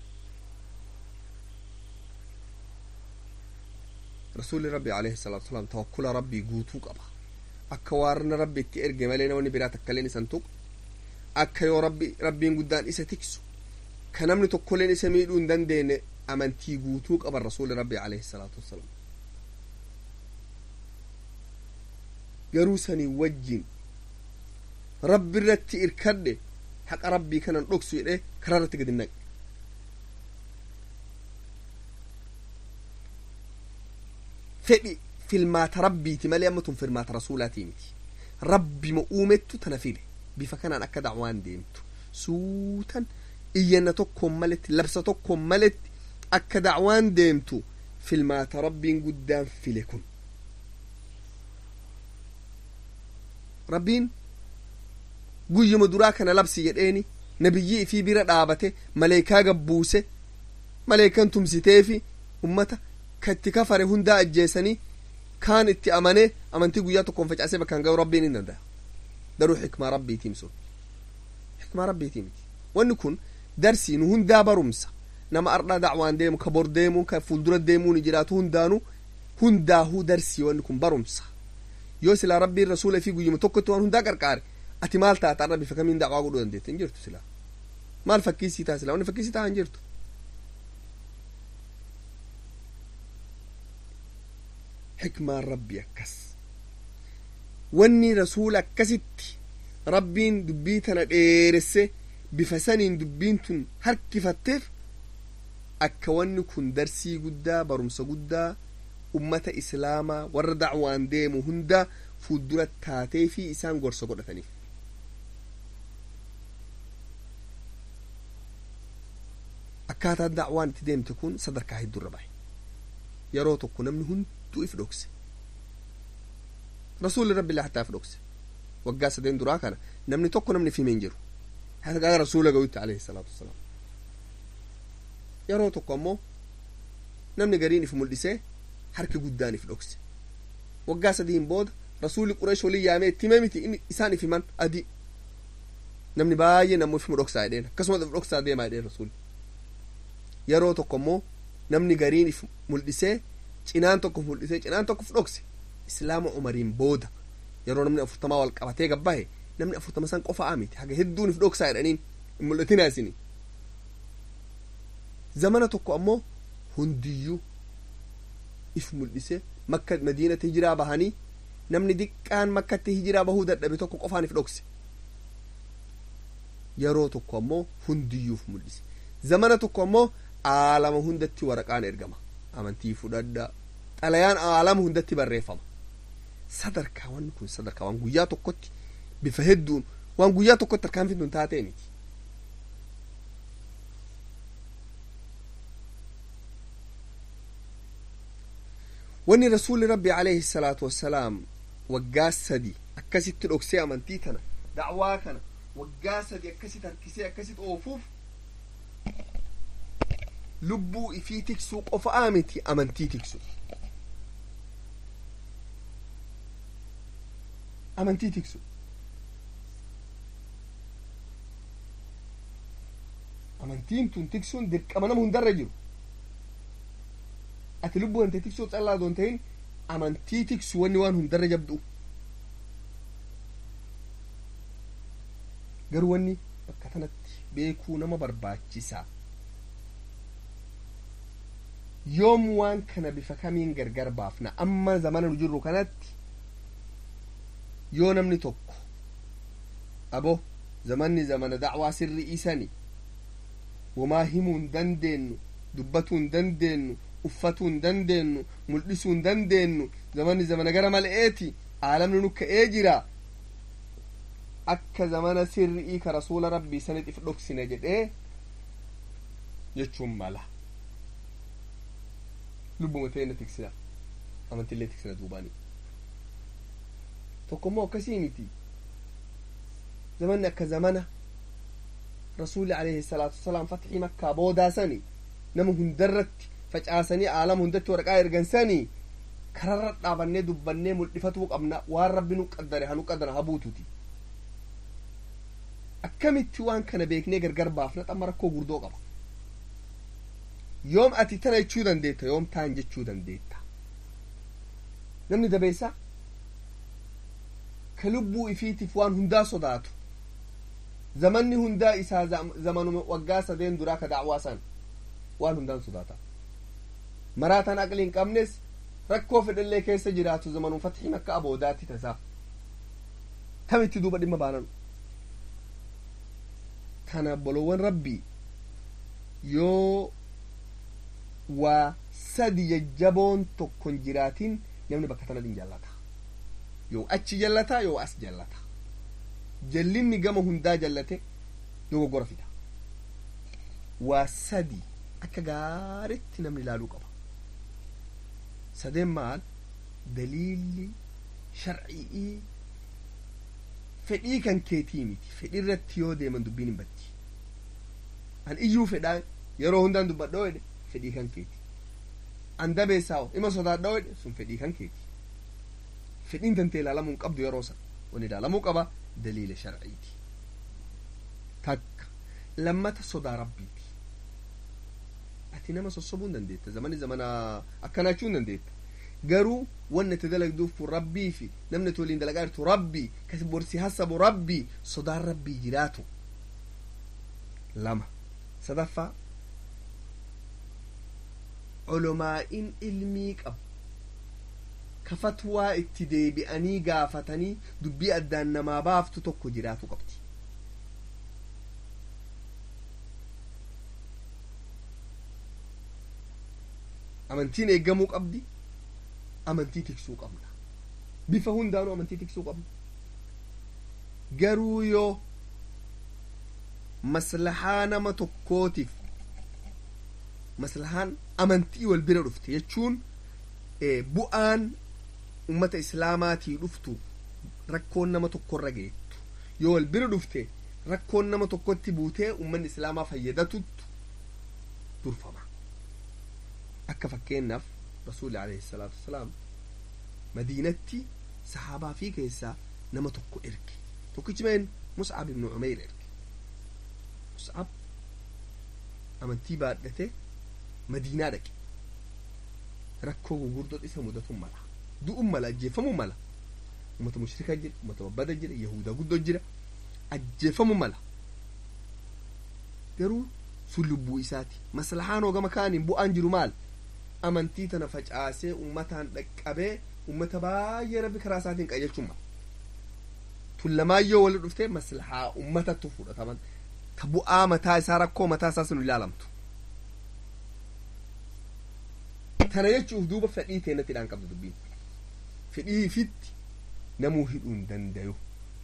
rasuuli rabbi alayhi salaatu wasalaam tawakkula rabbii guutuu qaba akka waarna rabbi itti erge malee namni biraa takkaleen isan tuqu akka yoo rabbi rabbiin guddaan isa tiksu ka namni tokkoleen isa miidhuu hin dandeenye amantii guutuu qaba rasuuli rabbi alayhi salaatu wasalaam garuu sanii wajjin rabbi irratti irkadhe haqa rabbii kanan dhoksu jedhee karaa irratti gadi naqe fedhi filmaata rabbiiti malee amma tun filmaata rasuulaatii miti rabbi ma uumettu tana fide bifa kanaan akka da'waan deemtu suutan iyyanna tokkoon maletti labsa tokkoon maletti akka da'waan deemtu filmaata rabbiin guddaan file kun rabbiin guyyuma duraa kana labsi jedheeni nabiyyii fi bira dhaabate maleekaa gabbuuse maleekan tumsiteefi ummata katti kafare hundaa ajjeesanii kaan itti amanee amantii guyyaa tokkoon facaasee bakkaan ga'u rabbiin hin danda'a daruu xikmaa rabbiitiin sun xikmaa rabbiitii miti wanni kun darsii nu hundaa barumsa nama ardhaa da'waan deemu ka bor deemu ka fuuldura deemuu ni jiraatu hundaanu hundaahuu darsii wanni kun barumsa yoo silaa rabbiin rasuula fi guyyuma tokkotti waan hundaa qarqaare ati maal taata rabbi fa kamiin da'waa godhuu dandeette hin jirtu silaa maal fakkiisii taa silaa wanni fakkiisii taa hin jirtu xikmaan rabbi akkas wanni rasuula akkasitti rabbiin dubbii tana dheeresse bifa saniin dubbiin tun harkifatteef akka wanni kun darsii guddaa barumsa guddaa ummata islaamaa warra da'waan deemu hundaa fuuldura taatee fi isaan gorsa godhataniif akkaataan da'waan itti deemte kun sadarkaa heddurra bahe yeroo tokko namni hunduu if dhokse rasuulli rabbillee hattaa if dhokse waggaa sadeen duraa kana namni tokko namni fimeen jiru haga rasuula ga'utti alayhi salaatu wassalaam yeroo tokko ammoo namni gariin if mul'isee harki guddaan if dhokse waggaa sadiin booda rasuulli qureesh walii yaamee itti himee miti inni isaan if himan adii namni baay'ee namuu if dhoksaa jedheen akkasuma if dhoksaa deemaa jedheen rasuulli yeroo tokko ammoo namni gariin if mul'isee cinaan tokko mul'isee cinaan tokko if dhokse islaama umariin booda yeroo namni afurtamaa wal qabatee gabbahe namni afurtama san qofaa miti haga hedduun if dhoksaa jedhaniin hin mul'atinaa isini zamana tokko ammoo hundiyyuu if mul'ise makka madiinatti hijiraa bahanii namni diqqaan makkatti hijiraa bahuu dadhabe tokko qofaan if dhokse yeroo tokko ammoo hundiyyuuf mul'ise zamana tokko ammoo aalama hundatti waraqaan ergama amantii fudhadha xalayaan aalama hundatti barreeffama sadarkaa wanni kun sadarkaa waan guyyaa tokkotti bifa hedduun waan guyyaa tokkotti tarkaanfituun taatee miti wanni rasuulli rabbi alayhi salaatu wassalaam waggaa sadi akkasitti dhoksee amantii tana da'waa kana waggaa sadi akkasit harkisee akkasit oofuuf lubbuu ifii tiksuu qofaa miti amantii tiksu amantii tiksu amantiin tun tiksuun dirqama nama hundarra jiru ati lubbuu hante tiksuu callaa doon ta'in amantii tiksu wanni waan hundarra jabdu garuu wanni bakka tanatti beekuu nama barbaachisa yoom waan kana bifa kamiin gargar baafna amma zamana nu jirru kanatti yoo namni tokko abo zamanni zamana da'waa sirrii isani wamaa himuu hin dandeenyu dubbatuu hin dandeenyu uffatuu hin dandeenyu mul'isuu hin dandeenyu zamanni zamana gara mal'eeti aalamni nu ka'ee jira akka zamana sirrii ka rasuula rabbii sanit if dhoksine jedhee jechuun mala lubbuma ta'enna tiksina amantillee tiksina duubaanii tokkommoo akkasii miti zamanni akka zamana rasuuli alayhi salaatu wasalaam fatxii makkaa boodaasani nama hundarratti facaasanii aalama hundatti waraqaa ergansanii kararra dhaabannee dubbannee mul'ifatuu qabna waan rabbi nu qaddare hanu qaddara habuututi akkamitti waan kana beeknee gargar baafna xamma rakkoo gurdoo qaba yoom ati tana jechuu dandeetta yoom taan jechuu dandeetta namni dabeessa ka lubbuu ifiitiif waan hundaa sodaatu zamanni hundaa isaa zamanuma waggaa sadeen duraa ka da'waa san waan hundaan sodaata maraataan aqli hin qabnes rakkoo fedhallee keessa jiraatu zamanum fatxii makka aboodaatti tasaa kamitti duuba dhimma baanan kana bolowwan rabbii yoo waa sadi jajjaboon tokkon jiraatin namni bakka tana din jallata yoo achi jallata yoo as jallata jallinni gama hundaa jallate dogoggora fida waa sadi akka gaaritti namni ilaaluu qaba sadeen maal daliilli shar'ii fedhii kan keetii miti fedhii irratti yoo deeman dubbiin hin baddi an iyyuu fedhaa yeroo hundaan dubbadhoo jedhe fedhii kan keeti an dabeessaawo ima sodaadhoo jedhe sun fedhii kan keeti fedhiin tantee ilaalamuu hin qabdu yeroo san wani ilaalamuu qaba daliila shar'iiti takka lammata sodaa rabbiiti ati nama sossobuu hin dandeetta zamani zamana akkanaachuu hin dandeetta garuu wanni itti dalagduuf rabbii fi namni itti waliin dalagaa jirtu rabbii kasi borsi hasabu rabbii sodaan rabbii jiraatu lama sadaffaa ulumaa'in ilmii qabu ka fatwaa itti deebi'anii gaafatanii dubbii addaan namaa baaftu tokko jiraatu qabdi amantiin eeggamuu qabdi amantii tiksuu qabna bifa hundaanuu amantii tiksuu qabna garuu yoo maslahaa nama tokkootiif maslahaan amantii wal bira dhufte jechuun bu'aan ummata islaamaatii dhuftu rakkoon nama tokkorra geettu yoo wal bira dhufte rakkoon nama tokkotti buutee ummanni islaamaa fayyadatutti durfama akka fakkeenyaaf rasuuli alayhi salaatu wasalaam madiinatti sahaabaa fi keessaa nama tokko erge tokkichi meen mus'ab ibnu umayr erge mus'ab amantii baadhate madiinaa dhaqe rakkoo gurguddoo isa mudatu mala du'u mala ajjeefamu mala ummata mushrika jira ummata babbada jira yahuda guddoo jira ajjeefamu mala garuu sun lubbuu isaati maslahaan hogama kaaniin bu'aan jiru maal amantii tana facaasee ummataan dhaqqabee ummata baay'ee rabbi karaa isaatiin qajeelchuu mala tun lamaayyoo wali dhuftee maslahaa ummatatu fudhataman ta bu'aa mataa isaa rakkoo mataa isaa sinu ilaalamtu tana jechuuf duuba fedhii teenattiidhaan qabdu dubbiin fedhii ifitti namuu hidhuu hin dandayu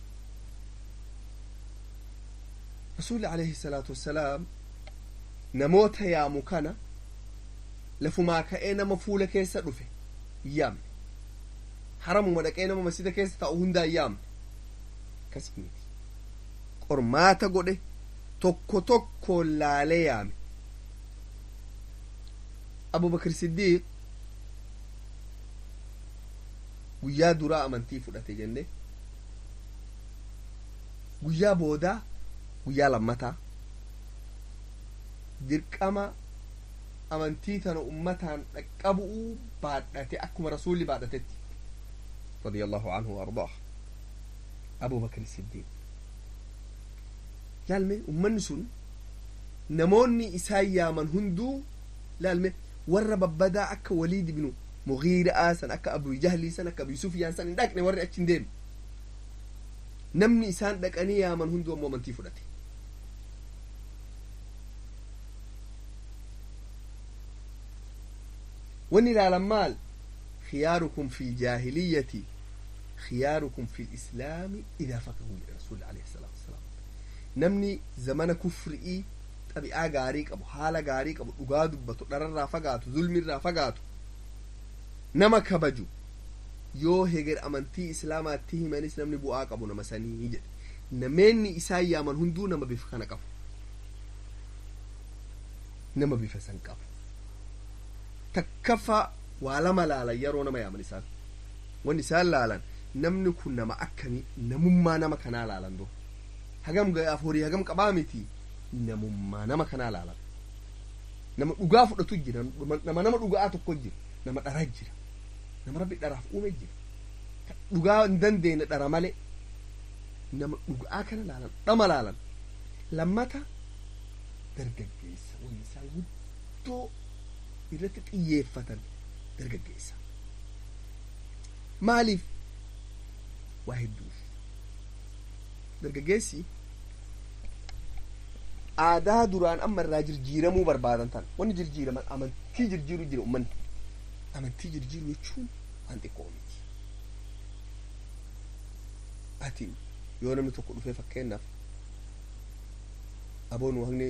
rasuuli alayhi salaatu wassalaam namoota yaamu kana lafumaa ka'ee nama fuula keessa dhufe yaamne haramuma dhaqee nama masjida keessa ta'u hundaa yaamne akkas miti qormaata godhe tokko tokko laalee yaame abubakar siddiiq guyyaa duraa amantii fudhate jenne guyyaa boodaa guyyaa lammataa dirqama amantii tana ummataan dhaqqabu'uu baadhate akkuma rasuulli baadhatetti radiyallahu anhu wa ardaah abubakar siddiiq laalme ummanni sun namoonni isaan yaaman hunduu laalme warra babbadaa akka waliid ibnu mugiiraa san akka abu jahlii san akka abu sufyaan san hin dhaqne warri achi hin deemne namni isaan dhaqanii yaaman hunduu ammoo amantii fudhate wanni ilaalan maal khiyaarukum fi ljaahiliyyati khiyaarukum fi lislaami idaa faqahuu jedhe rasuulli alayhi salaatu wasalaam namni zamana kufri'ii xabi'aa gaarii qabu haala gaarii qabu dhugaa dubbatu dhararraa fagaatu zulmirraa fagaatu nama kabaju yoo heger amantii islaamaatti himanis namni bu'aa qabu nama sanii jedhe nameenni isaan yaaman hunduu nama bifa kana qabu nama bifa san qabu takkafa waa lama laalan yeroo nama yaaman isaan wanni isaan laalan namni kun nama akkamii namummaa nama kanaa laalan doo hagam ga'aaf horii hagam qabaa miti namummaa nama kanaa laalan nama dhugaa fudhatu jira nama nama dhugaa tokko jira nama dharaa jira nama rabbi dharaaf uume jira dhugaa hin dandeenye dhara malee nama dhugaa kana laalan dhama laalan lammata dargaggeessa wanni isaan guddoo irratti xiyyeeffatan dargaggeessa maaliif waa hedduuf dargaggeessi aadaa duraan amma irraa jirjiiramuu barbaadan tan wanni jirjiiraman amantii jirjiiru jira ummanni amantii jirjiiru jechuun waan xiqqoo miti atiin yoo namni tokko dhufee fakkeenyaaf aboonu haqni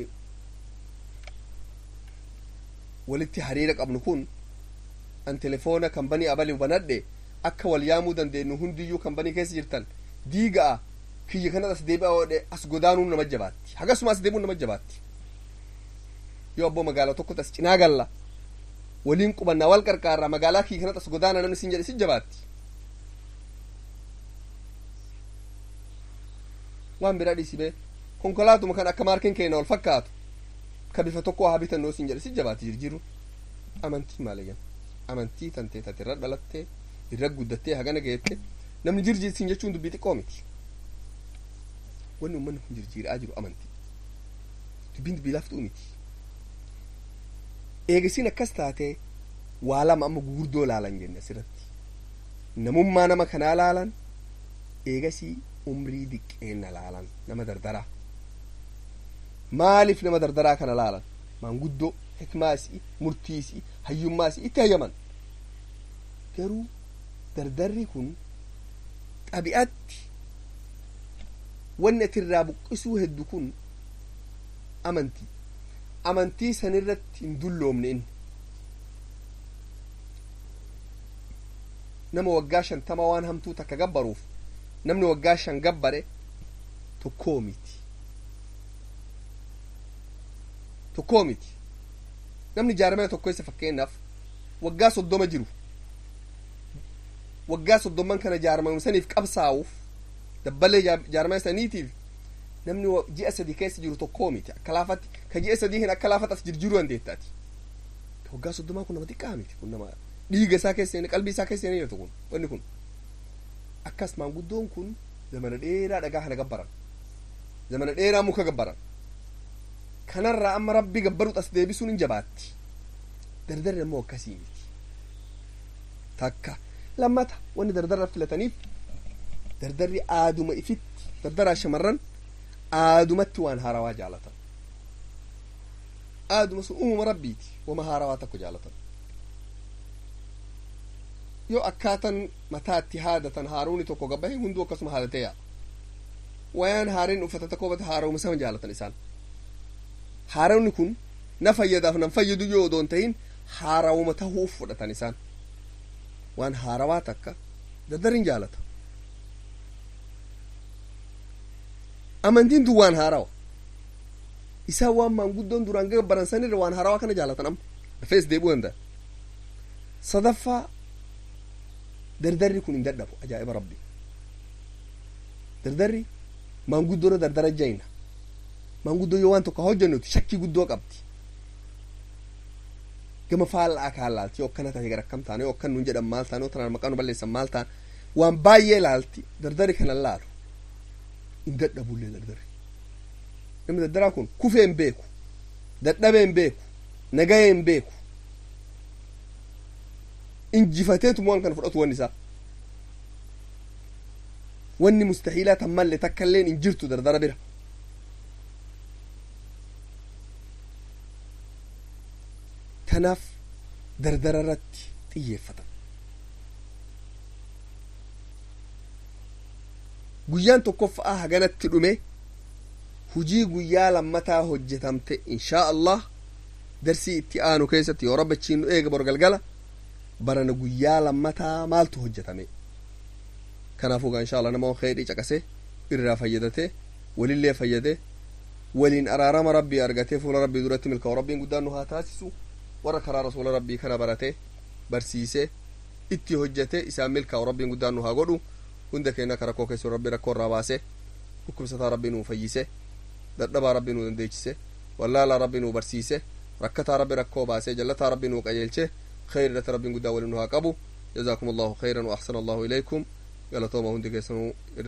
walitti hariira qabnu kun an telefoona kambanii abali banadhe akka wal yaamuu dandeenyu hundiyyuu kambanii keessa jirtan diiga'a kiyya kana as deebi'a oodhe as godaanuun nama jabaatti hagasuma as deemuun nama jabaatti yoo abboo magaalaa tokko as cinaa galla waliin qubannaa wal qarqaarraa magaalaa kiyya kana as godaana namni sin jedhe sin jabaatti waan biraa dhiisibee konkolaatuma kan akka maarkiin keenya wal fakkaatu ka bifa tokko haa bitannoo sin jedhe sin jabaatti jirjiru amantii maaliyan amantii tantee tati irra dhalattee irra guddattee hagana geette namni jirjiirsin jechuun dubbii xiqqoo miti wanni ummanni kun jirjiiraa jiru amantii dubbiin dubbii laftuu miti eegasiin akkas taatee waa lama amma gurguddoo laalan jenne asirratti namummaa nama kanaa laalan eegasii umrii diqqeenna laalan nama dardaraa maaliif nama dardaraa kana laalan maanguddoo hikmaasii murtiisii hayyummaasii itti hayyaman garuu dardarri kun xabi'atti wanni ati irraa buqqisuu heddu kun amantii amantii sanirratti hin dulloomne inni nama waggaa shantama waan hamtuu takka gabbaruuf namni waggaa shan gabbare tokkoo miti tokkoo miti namni jaarmaya tokko isa fakkeenyaaf waggaa soddoma jiru waggaa soddomman kana jaarmayu saniif qabsaa'uuf dabbalee jaarmaya saniitiif namni ji'a sadii keessa jiru tokkoo miti akka laafatti ka ji'a sadii hin akka laafatti as jirjiruu dandeettaati ka waggaa soddomaa kun nama xiqqaa miti kun nama dhiiga isaa keessa inni qalbii isaa keessa inni jirtu kun wanni kun akkas maanguddoon kun zamana dheeraa dhagaa kana gabbaran zamana dheeraa muka gabbaran kanarraa amma rabbi gabbaruut as deebisuun hin jabaatti dardarri ammoo akkasii miti takka lammata wanni dardarra filataniif dardarri aaduma ifitti dardaraa shamarran aadumatti waan haarawaa jaalatan aaduma sun uumama rabbiiti wama haarawaa takko jaalatan yoo akkaatan mataatti haadatan haaruuni tokko gabbahe hunduu akkasuma haadatee yaa wayaan haareen uffata tokko bata haarawuma sama jaalatan isaan haarawni kun na fayyadaaf nan fayyadu yoo odoon ta'in haarawuma tahuuf fudhatan isaan waan haarawaa takka dardarri hin jaalata amantiin tun waan haarawa isaa waan maanguddoon duraan gabbaran sanirra waan haarawaa kana jaalatan amma dafees deebi'uu danda'a sadaffaa dardarri kun hin dadhabu ajaa'iba rabbi dardarri maanguddoora dardara jayna maanguddoo yoo waan tokko hojjennuti shakkii guddoo qabdi gama faallaa kaan laalti yoo akkana taate gara akkam taane yoo akkan nuun jedhan maal taane yoo tanaan maqaa nu balleessan maal taan waan baay'ee laalti dardarri kanan laalu hin dadhabullee dardarri namni dardaraa kun kufee hin beeku dadhabee hin beeku nagahee hin beeku injifateetu waan kana fudhatu wanni isaa wanni mustahiilaa tan malle takka illeen hin jirtu dardara bira kanaaf dardara irratti xiyyeeffatan guyyaan tokkoffaa haganatti dhume hujii guyyaa lammataa hojjetamte inshaa allah darsii itti aanu keessatti yoo rabbachiin nu eega bor galgala barana guyyaa lammataa maaltu hojjetame kanaafuu gaa inshaa allah nama khayrii caqasee irraa fayyadate walillee fayyade waliin araarama rabbii argatee fuula rabbii duratti milkaa'u rabbiin guddaan nu haa taasisu warra karaa rasuula rabbii kana barate barsiise itti hojjete isaan milkaa'u rabbiin guddaan nu haa godhu hunda keenya karaa koo keessoo rabbii rakkoo irraa baase dhukkubsataa rabbii nu fayyise dadhabaa rabbii nu dandeechise wallaalaa rabbii nu barsiise rakkataa rabbii rakkoo baase jallataa rabbii nu qajeelche خير ربي قد ولنها قبو جزاكم الله خيرا وأحسن الله إليكم قال توما هندي كيسنو